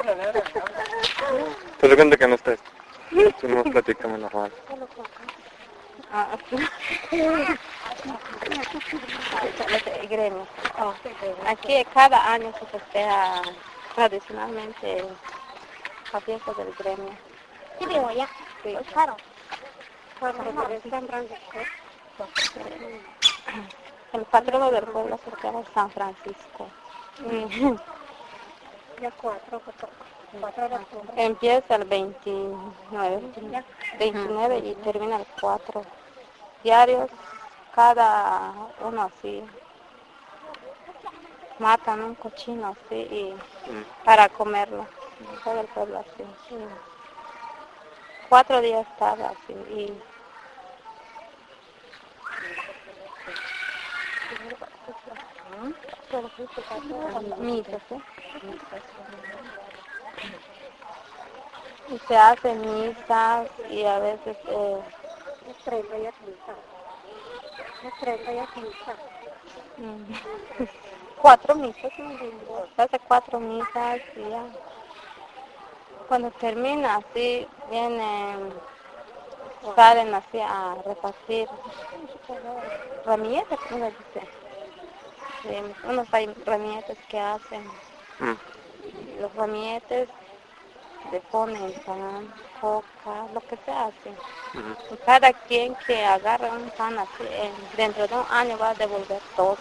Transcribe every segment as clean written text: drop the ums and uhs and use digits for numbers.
Tú le cuenta que no estás. Tú no platícame normal. Gremio. Aquí cada año se festeja tradicionalmente la fiesta del gremio. ¿Qué digo ya? Sí. Claro. El patrono del pueblo se llama San Francisco. Ya 4 de octubre. Empieza el 29 y termina el 4. Diarios, cada uno así. Matan un cochino así y para comerlo. Todo el pueblo así. 4 días tarde así. Y misas, ¿sí? Y se hacen misas y a veces 30 ya 15. 30 ya 15. 4 misas, ¿no? Se hace 4 misas y ya. Cuando termina así, salen así a repartir ramilletes, ¿cómo se dice? Unos hay ramilletes que hacen. Los ramilletes le ponen pan, coca, lo que se hace. Y cada quien que agarra un pan así, dentro de un año va a devolver 2.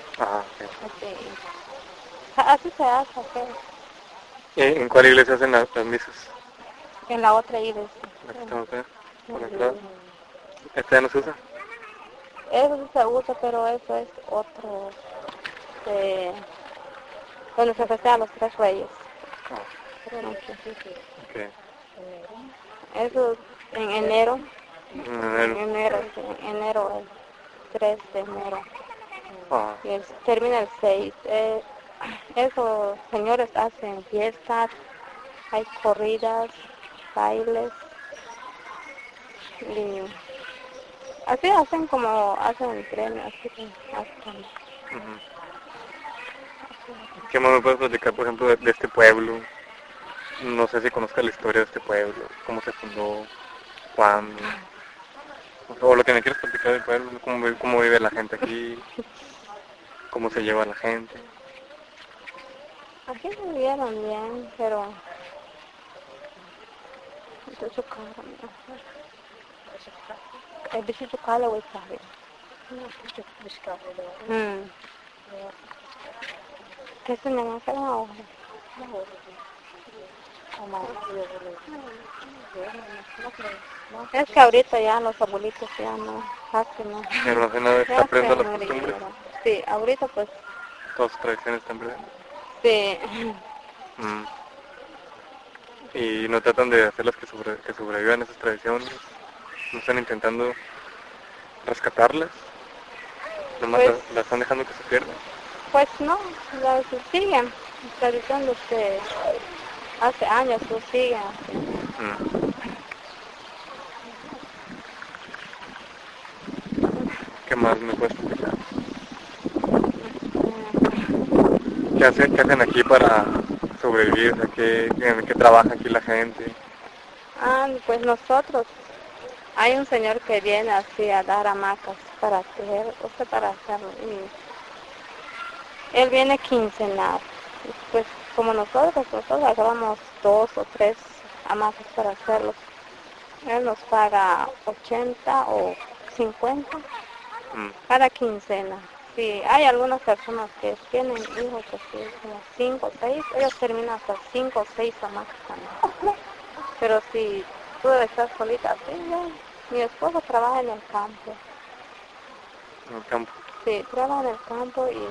Así se hace. ¿En cuál iglesia hacen las misas? En la otra iglesia. ¿La que estamos acá? ¿Por acá? ¿Esta ya no se usa? Eso sí se usa, pero eso es otro, donde se festejan los 3 reyes. Okay. Eso en enero. En enero, sí, enero, el 3 de enero. Ah. Y termina el 6. Esos señores hacen fiestas, hay corridas, bailes. Y así hacen como hacen el premio, así que hacen. ¿Qué más me puedes platicar, por ejemplo, de este pueblo? No sé si conozcas la historia de este pueblo, cómo se fundó, cuándo, o lo que me quieres platicar del pueblo, cómo vive la gente aquí, cómo se lleva la gente. Aquí me vieron bien, pero mucho caro, el bicho caro o sabe. ¿Qué se me hace la hora? Es que ahorita ya los abuelitos ya no hacen nada. Ya no hace nada, está aprendiendo las costumbres. Sí, ahorita pues. Todas sus tradiciones están presentes. Sí. Y no tratan de hacerlas que sobrevivan esas tradiciones, no están intentando rescatarlas, nomás pues, las están dejando que se pierdan. Pues no, las siguen, las tradiciones que hace años lo siguen. ¿Qué más me puedes explicar? ¿Qué hacen aquí para sobrevivir? O sea, ¿en qué trabaja aquí la gente? Pues nosotros, hay un señor que viene así a dar hamacas para tejer, o sea, para hacerlo. Él viene quincenal. Pues como nosotros agarramos 2 o 3 hamacas para hacerlo. Él nos paga 80 o 50 cada quincena. Sí, hay algunas personas que tienen hijos así, como 5 o 6, ellos terminan hasta 5 o 6 hamacas también. Pero si tú debes estar solita, sí, ya. Mi esposo trabaja en el campo. ¿En el campo? Sí, trabaja en el campo y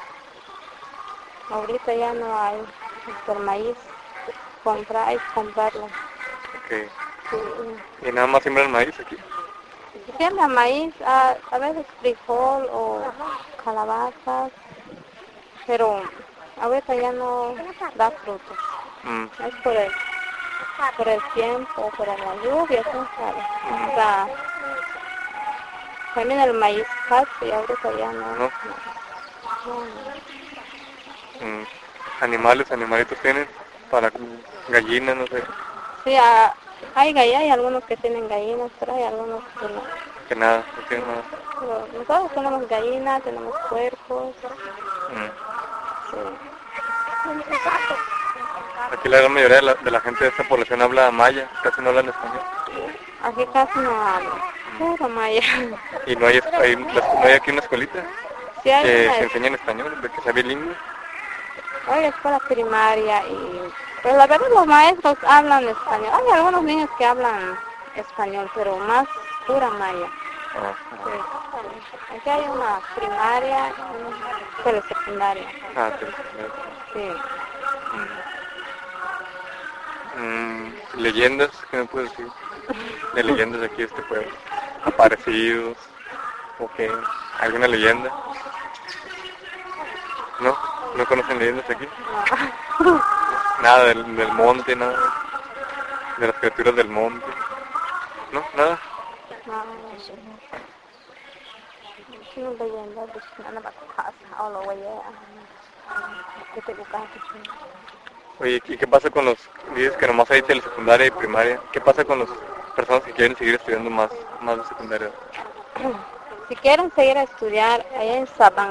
ahorita ya no hay el maíz, hay que comprarlo. Okay. Sí. ¿Y nada más siembran maíz aquí? Siembra maíz, a veces frijol o calabazas, pero ahorita ya no da frutos. Es por el tiempo, por la lluvia, ¿quién sabe? O sea, también el maíz casi y ahorita ya no. ¿Animalitos tienen? para gallinas, no sé, Sí, hay algunos que tienen gallinas, pero hay algunos que no. que nada, no tienen nada. Pero nosotros tenemos gallinas, tenemos puercos. Mm. Sí. Aquí la gran mayoría de la gente de esta población habla maya, casi no hablan español. Aquí casi no hablo. Pero maya. Y no hay, no hay aquí una escuelita Sí hay que una se enseña en español, de que sea bilingüe. hay escuela primaria y pues la verdad los maestros hablan español. Hay algunos niños que hablan español, pero más pura maya. Ah, Sí. Aquí hay una primaria y una escuela secundaria. ah, sí. Sí. Leyendas, ¿qué me puedes decir? De leyendas de aquí de este pueblo. Aparecidos, o qué, alguna leyenda. ¿No? ¿No conocen leyendas aquí? No. Nada del monte, nada. De las criaturas del monte. ¿No? Nada. No. Sino leyenda de China Bakas, all the way que te buscas. Oye, ¿y qué pasa con los, dices que nomás hay telesecundaria y primaria? ¿Qué pasa con las personas que quieren seguir estudiando más de secundaria? Si quieren seguir a estudiar, allá en Saban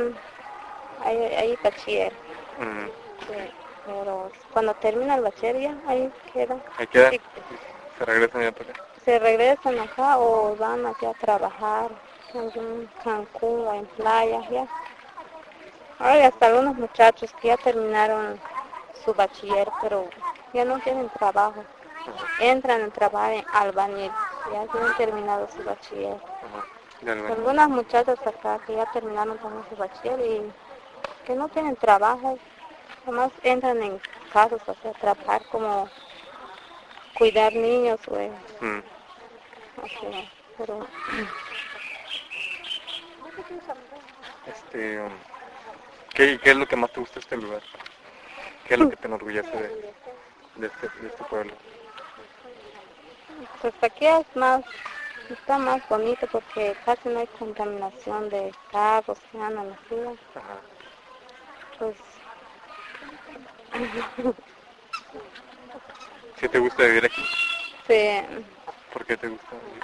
hay bachiller. Mm. Sí, pero cuando termina el bachiller ya ahí queda. Ahí queda. Sí, Se regresan ya para acá. se regresan acá o van aquí a trabajar en Cancún o en playas ya. Ahora hay hasta algunos muchachos que ya terminaron su bachiller, pero ya no tienen trabajo. Entran a trabajar en albañil, ya tienen terminado su bachiller. De albañil. Algunas muchachas acá que ya terminaron también su bachiller y que no tienen trabajo, además entran en casas a trabajar como cuidar niños, güey. Así, pero ¿Qué es lo que más te gusta de este lugar? ¿Qué es lo que te enorgullece de este pueblo? pues aquí está más bonito porque casi no hay contaminación de carros que andan así. Ajá. Pues ¿Sí te gusta vivir aquí? sí, ¿Por qué te gusta vivir?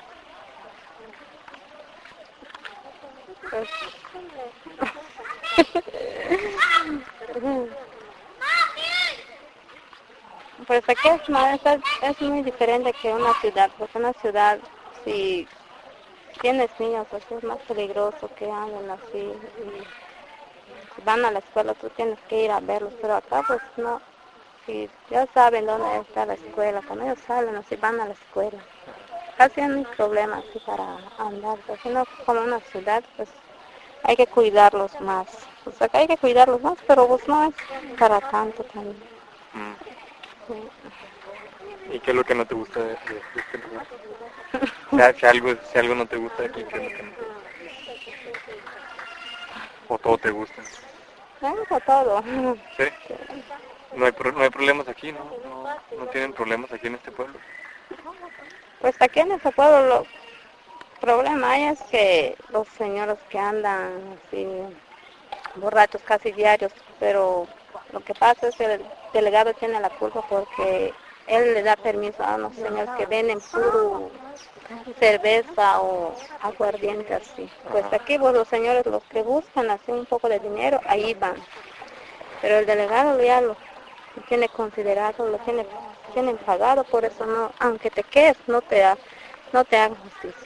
pues pues aquí es muy diferente que una ciudad, porque una ciudad si tienes niños pues es más peligroso que anden así y si van a la escuela tú tienes que ir a verlos, pero acá pues no, si ya saben dónde está la escuela, cuando ellos salen así van a la escuela, casi no hay problema así para andar, pero si no como una ciudad pues hay que cuidarlos más, pues acá hay que cuidarlos más, pero pues no es para tanto también. Sí. ¿Y qué es lo que no te gusta de este lugar? Si algo no te gusta de aquí, ¿qué es lo que no te gusta? ¿O todo te gusta? Me gusta todo. ¿Sí? No hay problemas aquí, ¿no? No tienen problemas aquí en este pueblo. Pues aquí en ese pueblo lo problema hay es que los señores que andan así borrachos casi diarios, pero lo que pasa es que el delegado tiene la culpa porque él le da permiso a unos señores que venden puro cerveza o aguardiente así. Pues aquí pues, los señores los que buscan así un poco de dinero, ahí van. Pero el delegado ya lo tiene considerado, tienen pagado, por eso no, aunque te quedes, no te hagan justicia.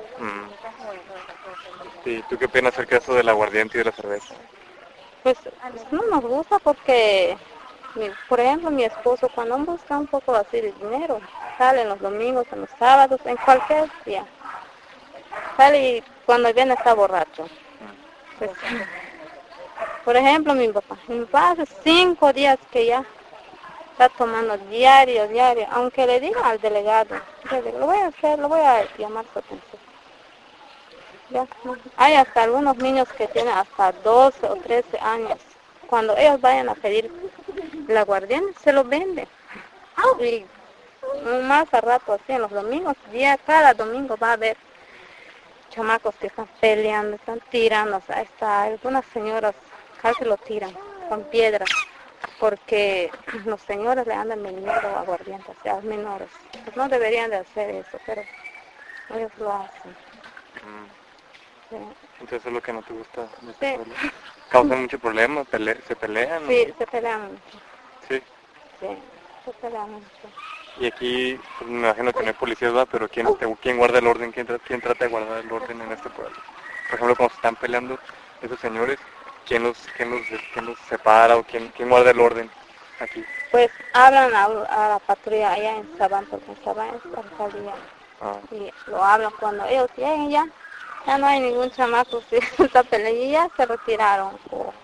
¿Y tú qué opinas acerca de eso del aguardiente y de la cerveza? Pues no nos gusta porque, por ejemplo, mi esposo cuando busca un poco así de dinero, sale en los domingos, en los sábados, en cualquier día. Sale y cuando viene está borracho. Pues, por ejemplo, mi papá hace 5 días que ya está tomando diario, aunque le diga al delegado, yo digo, lo voy a hacer, lo voy a llamar su atención. Ya, no. Hay hasta algunos niños que tienen hasta 12 o 13 años. Cuando ellos vayan a pedir el aguardiente, se lo venden. Y más a rato así, en los domingos, cada domingo va a haber chamacos que están peleando, están tirando. O sea, hasta algunas señoras casi lo tiran con piedras. porque los señores le andan vendiendo aguardiente a los menores. Pues no deberían de hacer eso, pero ellos lo hacen. Sí. Entonces eso es lo que no te gusta de esta Sí. escuela. ¿Causan mucho problema? ¿Se pelean? Sí, se pelean mucho. Sí. Sí, se pelean mucho. Y aquí, pues, me imagino que no hay policías, ¿va? Pero ¿quién guarda el orden? ¿Quién trata de guardar el orden en este pueblo? Por ejemplo, cuando se están peleando esos señores, ¿quién los separa o quién guarda el orden aquí? Pues hablan a la patrulla allá en Sabán, porque en Sabán es la alcaldía. Ah, Y lo hablan cuando ellos lleguen ya no hay ningún chamaco que está peleando y ya se retiraron.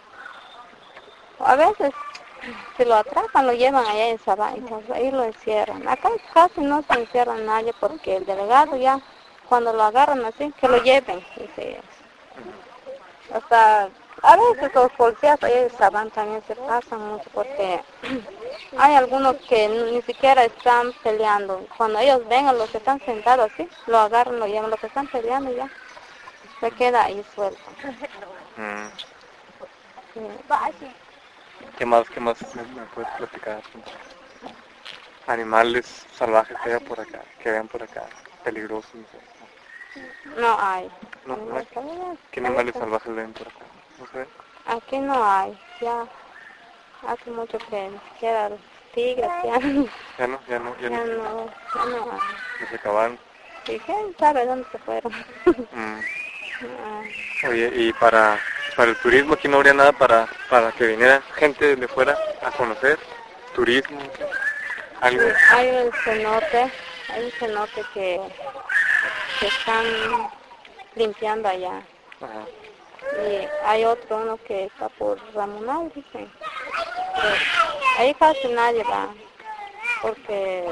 O a veces si lo atrapan lo llevan allá en Sabán, entonces ahí lo encierran. Acá casi no se encierra nadie porque el delegado ya cuando lo agarran así, que lo lleven, dice ellos. Hasta a veces los policías ahí en Sabán también se pasan mucho porque hay algunos que ni siquiera están peleando. Cuando ellos vengan, los que están sentados así, lo agarran, lo llevan, los que están peleando ya se queda ahí suelto. mm. Sí. ¿Qué más me puedes platicar? Animales salvajes que haya por acá, que vean por acá, peligrosos, no sé. No hay. No, Animales ¿qué salvajes. animales salvajes ven por acá? No sé. Aquí no hay. Ya hace mucho que ni siquiera los tigres ya no, Ya no, ya no hay. no se acabaron. ¿Y quién sabe dónde se fueron? Mm. Ah, Oye, y para el turismo aquí no habría nada para que viniera gente de fuera a conocer, turismo, algo. sí, hay un cenote que están limpiando allá. Ajá. Y hay otro, uno que está por Ramonal, dicen. Pero ahí casi nadie va, porque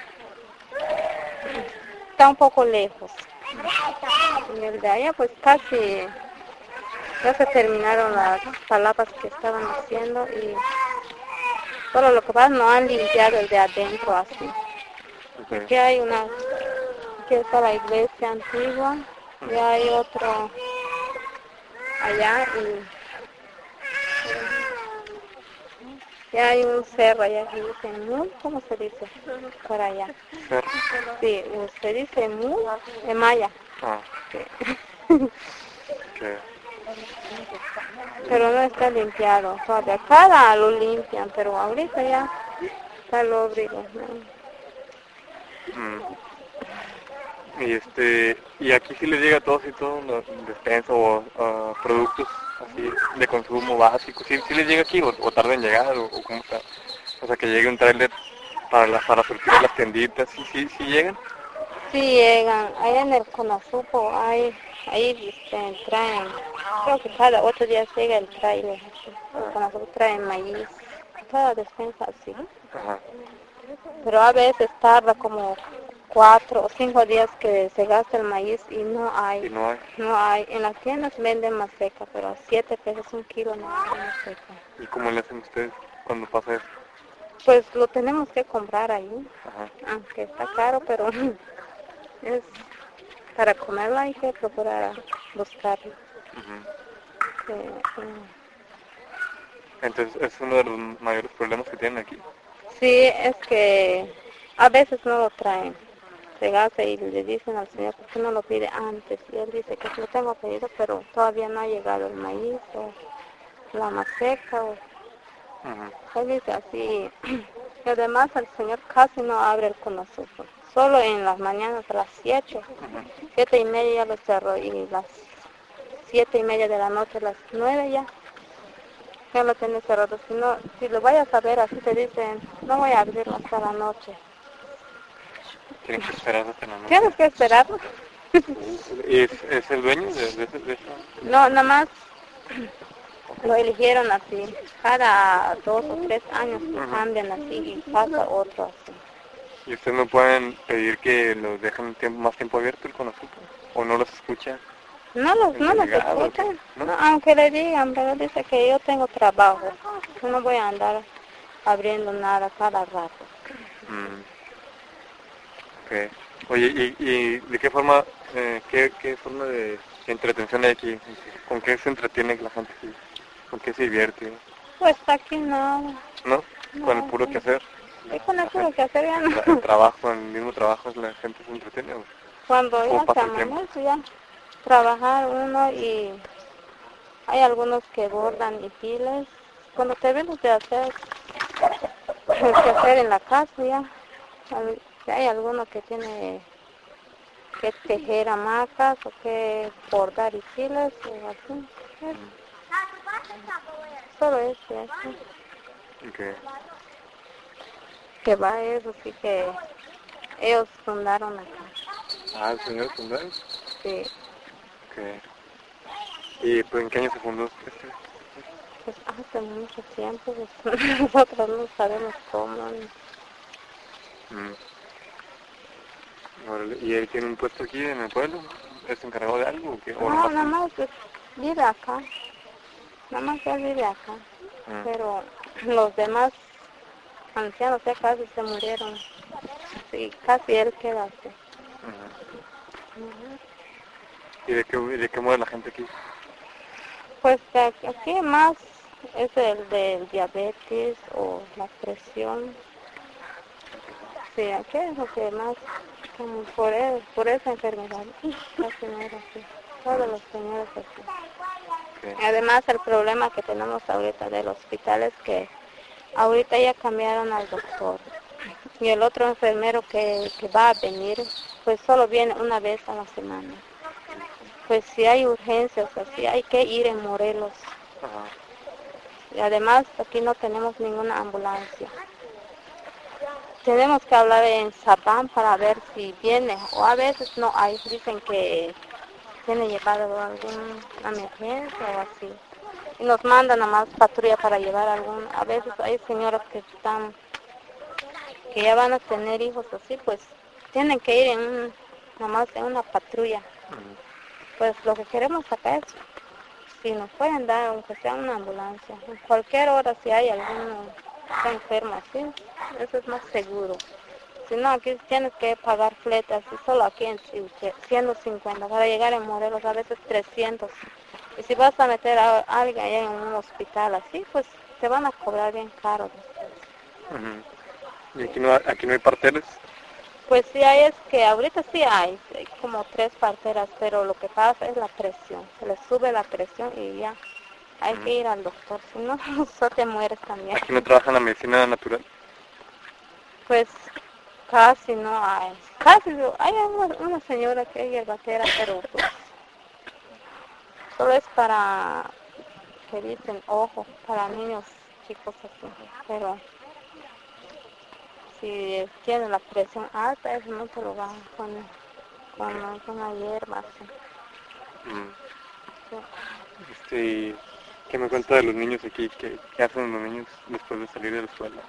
está un poco lejos. Y el de allá pues casi ya se terminaron las palapas que estaban haciendo y solo lo que pasa no han limpiado el de adentro así. Ok. Aquí aquí está la iglesia antigua y hay otro allá y hay un cerro allá que dice Mul, ¿cómo se dice? Por allá. Cerro. Sí, se dice Mul de Maya. Ah, Sí. que Pero no está limpiado todavía. Cada lo limpian, pero ahorita ya está lóbrigo, ¿no? y aquí sí les llega todo así, todo despensa o productos así de consumo básico, sí les llega aquí o tarda en llegar o cómo está, o sea que llegue un tráiler para surtir las tienditas, sí llegan. Sí llegan, ahí en el Conazupo, ahí traen, creo que cada 8 días llega el trailer, el Conazupo traen maíz, toda despensa así. Ajá. Pero a veces tarda como 4 o 5 días que se gasta el maíz y no Y hay. no hay. No hay. En las tiendas venden más seca, pero a 7 pesos un kilo no hay más seca. ¿Y cómo le hacen ustedes cuando pasa eso? Pues lo tenemos que comprar ahí, Ajá. aunque está caro, pero es para comerlo hay que procurar buscarlo. Ujú. Sí. Entonces es uno de los mayores problemas que tienen aquí. Sí, es que a veces no lo traen. Se gasta y le dicen al señor, ¿por qué no lo pide antes? Y él dice que lo tengo pedido, pero todavía no ha llegado el maíz o la maseca. Ujú. Él dice así. Y además el señor casi no abre el Conazupo. Solo en las mañanas a las 7, 7:30 ya lo cerró y las 7:30 de la noche, las 9 ya lo tiene cerrado. Si lo vayas a ver así te dicen, no voy a abrirlo hasta la noche. Tienen que esperar hasta la noche. Tienes que esperarlo. ¿Y es el dueño de eso? No, nada más lo eligieron así. Cada 2 o 3 años lo cambian así y pasa otro así. ¿Y ustedes no pueden pedir que los dejen más tiempo abierto el Conazupo? ¿O no los escucha? No los delegado, escuchan, ¿no? no, aunque le digan, pero dice que yo tengo trabajo. Yo no voy a andar abriendo nada cada rato. Okay. Oye, ¿y de qué forma, qué forma de entretención hay aquí? ¿Con qué se entretiene la gente aquí? ¿Con qué se divierte? Pues aquí no, ¿No? Con el no, puro sí. quehacer. Y con La eso lo gente, que hacer ya no. el trabajo, el mismo trabajo, la gente se entretiene. ¿O Cuando cómo ya se pasa el tiempo? amanece, ya trabajar uno y hay algunos que bordan y piles. Cuando te vienes de hacer el que hacer en la casa ya, hay alguno que tiene que tejer hamacas o que bordar y piles o así. Solo eso, así. Okay. Que va eso, sí que ellos fundaron acá. Ah, el señor fundador. Sí, Okay. ¿Y pues en qué año se fundó este? pues hace mucho tiempo, pues, nosotros no sabemos cómo. Mm. Órale. ¿Y él tiene un puesto aquí en el pueblo? ¿Es encargado de algo o qué? ¿O No, nomás nada más pues, vive acá, nada más él vive acá, Mm. pero los demás ancianos ya casi se murieron, sí, casi él queda así. Ujú. Ujú. ¿Y de qué muere la gente aquí? Pues aquí más es el del diabetes o la presión, sí, aquí es lo que más, como por esa enfermedad, casi no era así, todos los señores así. Okay. Además el problema que tenemos ahorita del hospital es que ahorita ya cambiaron al doctor y el otro enfermero que va a venir pues solo viene una vez a la semana. Pues si hay urgencias así hay que ir en Morelos Ajá. y además aquí no tenemos ninguna ambulancia. Tenemos que hablar en Zapán para ver si viene o a veces no hay, dicen que tiene llevado alguna emergencia o así. Y nos mandan a más patrulla para llevar algún, a veces hay señoras que ya van a tener hijos así, pues tienen que ir nada más en una patrulla. Ujú. Pues lo que queremos acá es, si nos pueden dar, aunque sea una ambulancia, en cualquier hora si hay alguno que está enfermo así, eso es más seguro. Si no, aquí tienes que pagar fletas, y solo aquí en 150, para llegar en Morelos a veces 300. Y si vas a meter a alguien allá en un hospital así, pues te van a cobrar bien caro después. Ujú. ¿Y aquí no hay parteles? Pues sí hay, es que ahorita sí hay como 3 parteras, pero lo que pasa es la presión, se le sube la presión y ya hay Ujú. que ir al doctor, si no, solo te mueres también. ¿Aquí no trabajan la medicina natural? Pues casi no hay, casi no, hay una señora que es hierbatera, pero pues solo es para, que dicen, ojo, para niños chicos así, pero si tiene la presión alta, eso no te lo dan con la hierba así. Mm. Sí. ¿Y qué me cuenta de los niños aquí? ¿Qué hacen los niños después de salir de la escuela?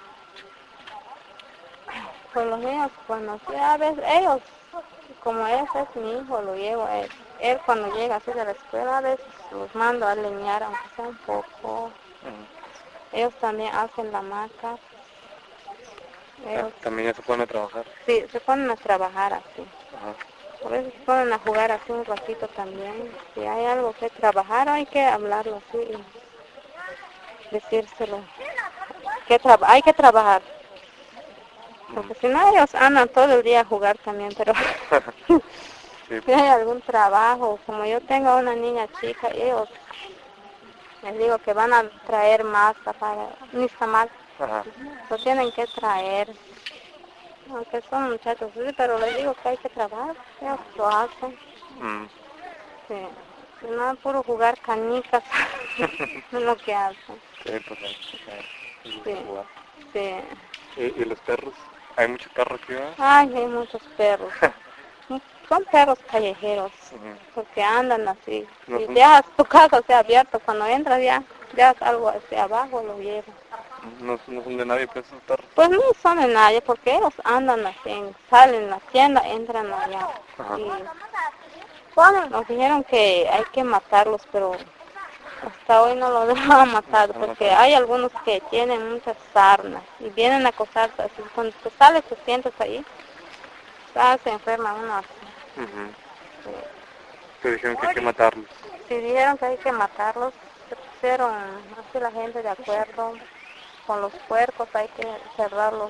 Pues los niños, bueno, sí, a veces ellos, como ese es mi hijo, lo llevo, él cuando llega así de la escuela, a veces los mando a leñar, aunque sea un poco. Ujú. Ellos también hacen la hamaca, ellos También ya se ponen a trabajar. sí, se ponen a trabajar así. Ajá. A veces se ponen a jugar así un ratito también. Si hay algo que trabajar, hay que hablarlo así y decírselo. Hay que trabajar. Porque si no, ellos andan todo el día a jugar también, pero Sí. si hay algún trabajo, como yo tengo una niña chica, ellos les digo que van a traer masa para mis tamal, Ajá. lo tienen que traer, aunque son muchachos, sí, pero les digo que hay que trabajar, ellos lo hacen, Mm. sí. Si no, puro jugar canicas, es lo que hacen, Sí, pues les gusta sí, jugar. sí. ¿Y los perros? ¿Hay muchos perros aquí, ¿verdad? Ay, hay muchos perros. Son perros callejeros, Ujú. porque andan así. No Si son, dejas tu casa sea abierto, cuando entras ya, dejas algo hacia abajo, lo llevas. no son de nadie, pues esos perros. Pues no son de nadie, porque ellos andan así, salen en la tienda, entran allá. Ajá. Y bueno, nos dijeron que hay que matarlos, pero hasta hoy no lo han matado, No, porque hay algunos que tienen muchas sarnas y vienen a acosarse así. Cuando te sales, te sientas ahí, se enferma uno así. Ujú. Sí. Te dijeron que hay que matarlos. Si dijeron que hay que matarlos, pusieron así la gente de acuerdo con los puercos, hay que cerrarlos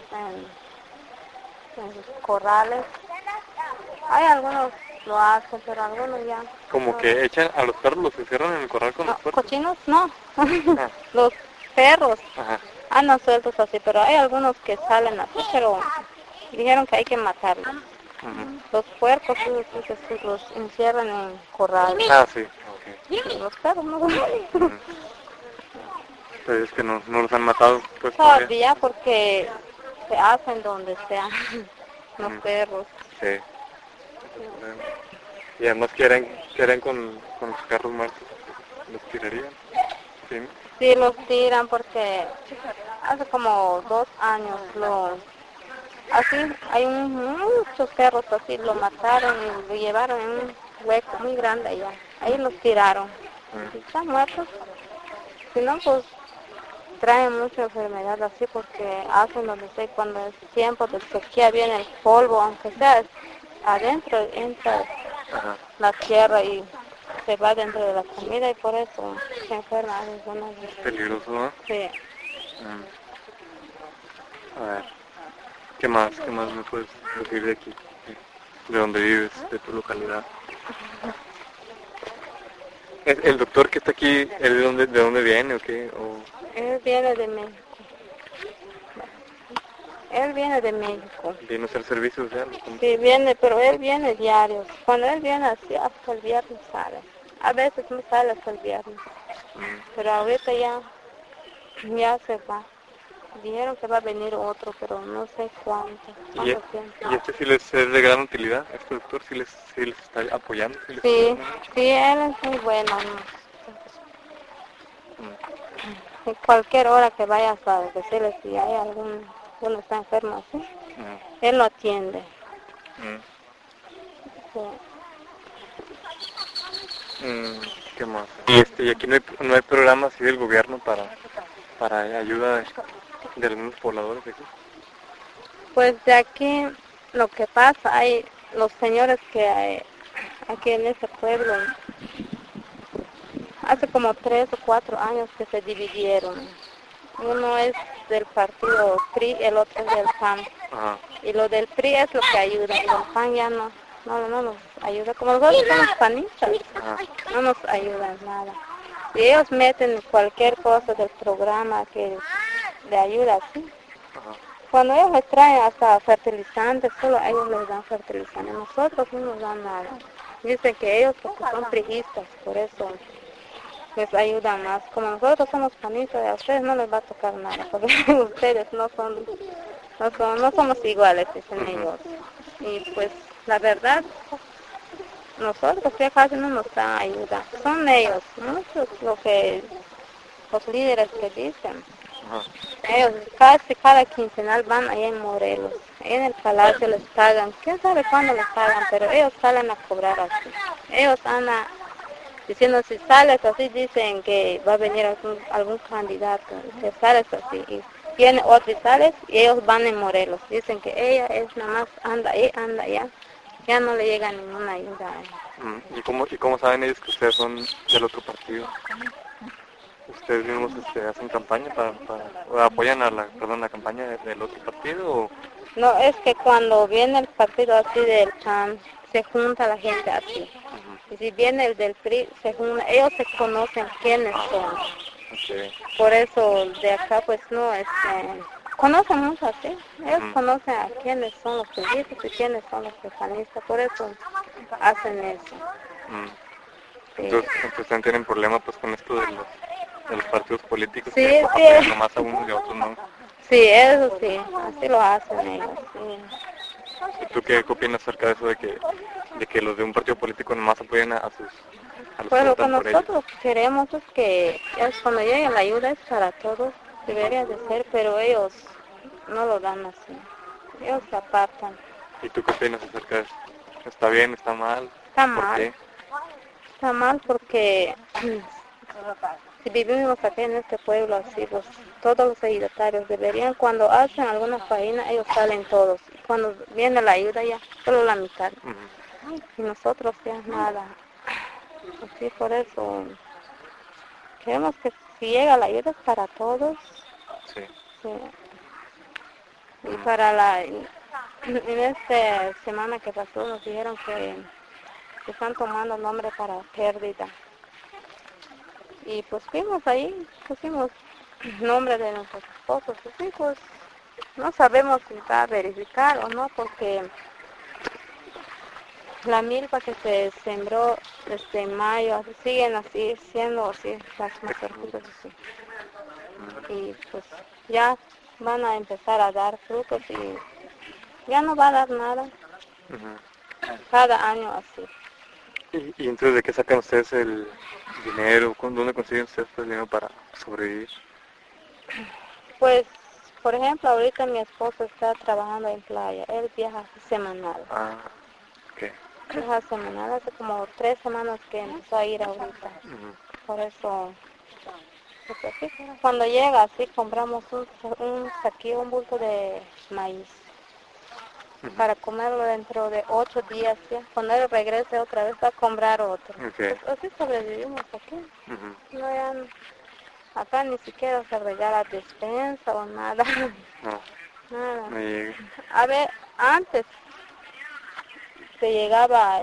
en los corrales. Hay algunos lo hacen, pero algunos ya. Como no. que echan a los perros, los encierran en el corral con No, los puercos. cochinos no. Ah, Los perros ajá. andan sueltos así, pero hay algunos que salen así, pero dijeron que hay que matarlos. Ujú. Los puercos sí, los encierran en corrales. Ah, sí, ok. Y los perros no. Ujú. Pues es que no los han matado, pues todavía. Todavía porque se hacen donde sean los Ujú. perros. Sí. Y además quieren con los perros muertos, los tirarían. Sí. Sí, los tiran porque hace como 2 años así hay muchos perros así, lo mataron y lo llevaron en un hueco muy grande allá. Ahí los tiraron. Y están muertos. Si no, pues traen mucha enfermedad así porque hacen donde sé cuando es tiempo de sequía viene el polvo, aunque sea adentro, entra Ajá. la tierra y se va dentro de la comida y por eso se enferman algunas Es veces. peligroso, ¿no? Sí. A ver, ¿qué más me puedes decir de aquí? ¿De dónde vives? ¿De tu localidad? ¿El doctor que está aquí, él de dónde viene o qué? ¿O Él viene de México. Él viene de México. viene a hacer servicio social? Sí, viene, pero él viene diario. Cuando él viene así, hasta el viernes sale. A veces no sale hasta el viernes. Pero ahorita ya se va. Dijeron que va a venir otro, pero no sé cuánto tiempo. ¿Y este sí les es de gran utilidad? ¿Este doctor sí les está apoyando? ¿Sí les está Sí, ayudando mucho? sí, él es muy bueno. Y cualquier hora que vayas a decirle si hay uno está enfermo así, él lo atiende. Sí. ¿Qué más? Y aquí no hay programa así del gobierno para ayuda de algunos pobladores de aquí. Pues de aquí lo que pasa, hay los señores que hay aquí en ese pueblo, hace como 3 o 4 años que se dividieron. Uno es del partido PRI, el otro es del PAN. Ajá. Y lo del PRI es lo que ayuda, y el PAN ya no nos ayuda. Como nosotros somos panistas, no nos ayudan nada. Y ellos meten cualquier cosa del programa que le ayuda así. Cuando ellos les traen hasta fertilizantes, solo a ellos les dan fertilizantes. Nosotros no nos dan nada. Dicen que ellos porque son priistas, por eso les ayudan más. Como nosotros somos panistas, a ustedes no les va a tocar nada, porque ustedes no somos iguales, dicen ellos. Y pues la verdad, nosotros ya casi no nos dan ayuda. Son ellos, muchos los líderes que dicen. Ellos casi cada quincenal van allá en Morelos. En el palacio les pagan, quién sabe cuándo les pagan, pero ellos salen a cobrar así. Ellos andan diciendo si sales así, dicen que va a venir algún candidato, que sales así. Y viene otro y sales y ellos van en Morelos. Dicen que ella es nada más anda ahí, anda allá. Ya no le llega ninguna ayuda a ella. ¿Y cómo saben ellos que ustedes son del otro partido? ¿Ustedes mismos hacen campaña o apoyan a la campaña del otro partido? ¿O? No, es que cuando viene el partido así del PAN, se junta la gente así. Y si viene el del PRI, se junta, ellos se conocen quiénes son. Okay. Por eso de acá pues no, conocen mucho así. Ellos conocen a quiénes son los priistas y quiénes son los panistas, por eso hacen eso. Sí. Entonces no tienen problema pues con esto de los partidos políticos Sí, que sí. apoyan nomás a unos y a otros no. Sí, eso sí, así lo hacen ellos. Sí. ¿Y tú qué opinas acerca de eso de que los de un partido político nomás apoyan a los Pues que lo que votan por ellos? nosotros queremos es que cuando llegue la ayuda es para todos, debería de ser, pero ellos no lo dan así. Ellos se apartan. ¿Y tú qué opinas acerca de eso? ¿Está bien? ¿Está mal? Está ¿Por mal. qué? Está mal porque si vivimos aquí en este pueblo así, pues todos los ejidatarios deberían, cuando hacen alguna faena, ellos salen todos. Y cuando viene la ayuda ya, solo la mitad. Y nosotros ya nada. Así por eso queremos que si llega la ayuda es para todos. Sí. Sí. Y para en esta semana que pasó nos dijeron que están tomando nombre para pérdida. Y pues fuimos ahí, pusimos nombre de nuestros esposos, sus hijos. No sabemos si va a verificar o no, porque la milpa que se sembró desde mayo, así siguen así, siendo así, las mazorquitas así. Y pues ya van a empezar a dar frutos y ya no va a dar nada, Ujú. cada año así. ¿Y entonces de qué sacan ustedes el dinero? ¿Dónde consiguen ustedes el dinero para sobrevivir? Pues, por ejemplo, ahorita mi esposo está trabajando en playa, él viaja semanal. Ah, ok. Viaja semanal, hace como 3 semanas que empezó a ir ahorita. Ujú. Por eso, pues así, cuando llega así compramos un saquillo, un bulto de maíz para comerlo dentro de 8 días ya. Cuando él regrese otra vez va a comprar otro. Ok. Pues así sobrevivimos aquí. Ujú. No, ya acá ni siquiera se regala despensa o nada. No, Nada. no llega. A ver, antes se llegaba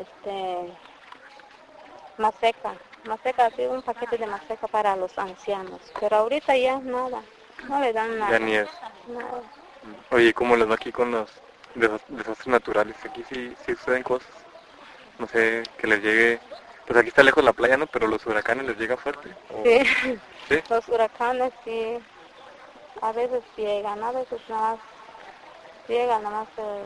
maseca, así un paquete de maseca para los ancianos, pero ahorita ya nada, no le dan nada. Ya ni es. Nada. Oye, ¿cómo les va aquí con los desastres naturales? Aquí sí suceden cosas. No sé, que les llegue... Pues aquí está lejos la playa, ¿no? Pero los huracanes les llega fuerte. Sí, ¿Sí? los huracanes sí, a veces llegan, a veces nada más, llegan nada más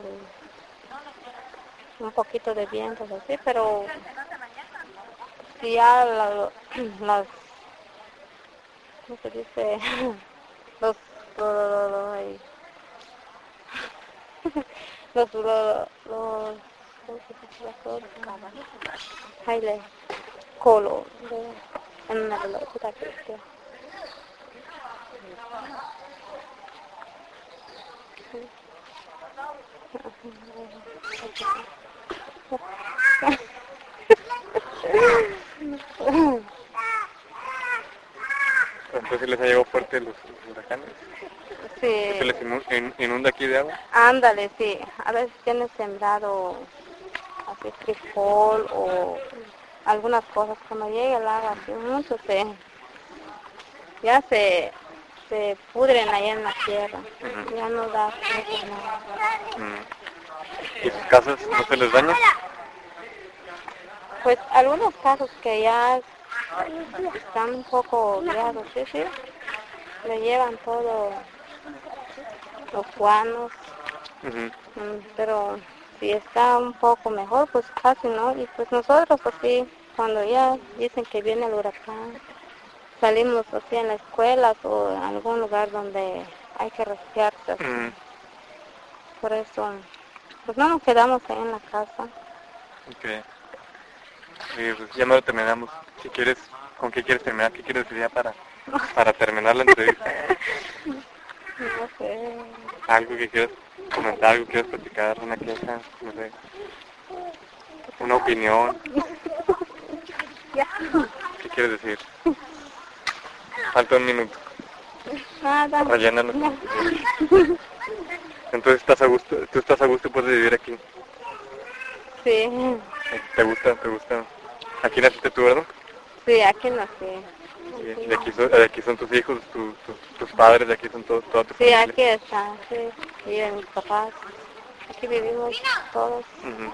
un poquito de vientos así, pero si ya las, ¿cómo se dice? los, ay, los, ¿cómo se dice? Haile, colo, en una velocidad que Entonces les ha llegado fuerte los huracanes. ¿Que se sí, les inunda aquí de agua? ándale, sí, a veces tienes sembrado así frijol o algunas cosas, cuando llega el agua así mucho ya se pudren ahí en la tierra, Ujú. ya no da fruto, nada. ¿Y sus casas no se les daña? Pues algunos casos que ya están un poco viejos, sí, le llevan todo los guanos, Ujú. pero si está un poco mejor, pues casi no. Y pues nosotros así, cuando ya dicen que viene el huracán, salimos así en las escuelas o en algún lugar donde hay que refugiarse así. Ujú. Por eso, pues no nos quedamos ahí en la casa. Ok. Pues ya me lo terminamos. Si quieres, ¿con qué quieres terminar? ¿Qué quieres decir ya para terminar la entrevista? No sé. Algo que quieras comentar, algo que quieras platicar, una queja, no sé, una opinión. Ya. ¿Qué quieres decir? Falta un minuto. Nada. Rellénalo. Entonces estás a gusto, tú estás a gusto pues de vivir aquí. Sí. ¿Te gusta? ¿Te gusta? Aquí naciste tú, ¿verdad? Sí, aquí nací. Sí. De aquí son tus hijos, tus padres, de aquí son toda tu Sí, familia. aquí está, sí. Y mis papás. Aquí vivimos todos. Ujú.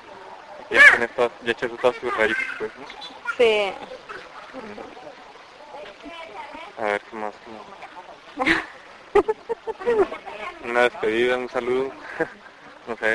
Ya echaste todas tus raíces, pues, ¿no? Sí. A ver, ¿qué más? Una despedida, un saludo, no sé.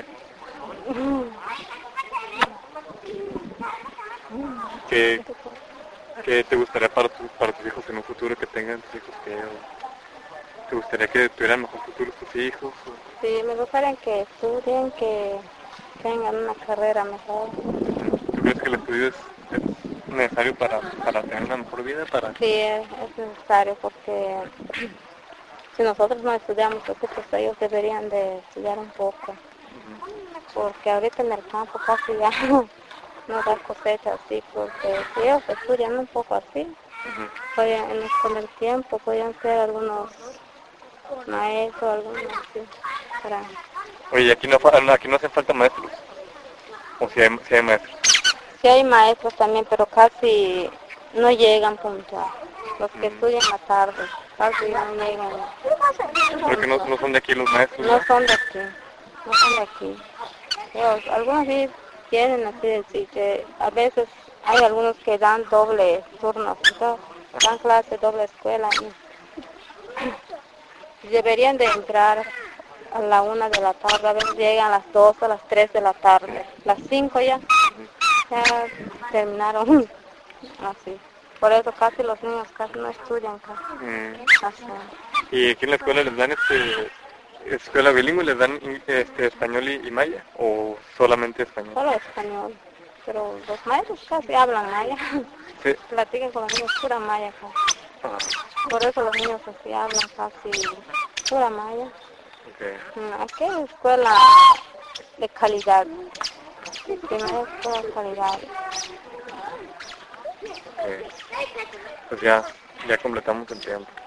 ¿Qué, qué te gustaría para tus hijos en un futuro que tengan tus hijos? ¿Te gustaría que tuvieran mejor futuro tus hijos? Sí, me gustaría que estudien, que tengan una carrera mejor. ¿Tú crees que el estudio es necesario para tener una mejor vida? Sí, es necesario porque si nosotros no estudiamos, pues ellos deberían de estudiar un poco. Porque ahorita en el campo casi ya no da cosecha así, porque si ellos estudian un poco así, Con el tiempo podían ser algunos maestros, algunos así, para... Oye, aquí no hacen falta maestros. O si hay maestros. Sí hay maestros también, pero casi no llegan puntual. Los que estudian la tarde, casi no llegan. Porque no son de aquí los maestros, No ¿no? son de aquí, no son de aquí. Algunos sí tienen así decir que a veces hay algunos que dan doble turno, entonces dan clase doble escuela y deberían de entrar a la 1 de la tarde, a veces llegan a las 2, a las 3 de la tarde, las 5 ya terminaron así. Por eso casi los niños casi no estudian casi. ¿Y aquí en la escuela les dan escuela bilingüe, les dan español y maya? ¿O solamente español? Solo español, pero los maestros casi hablan maya. Sí. Platican con los niños pura maya casi. Ajá. Por eso los niños así hablan casi pura maya. Okay. Aquí hay escuela de calidad. Primera escuela de calidad. Okay. Pues ya completamos el tiempo.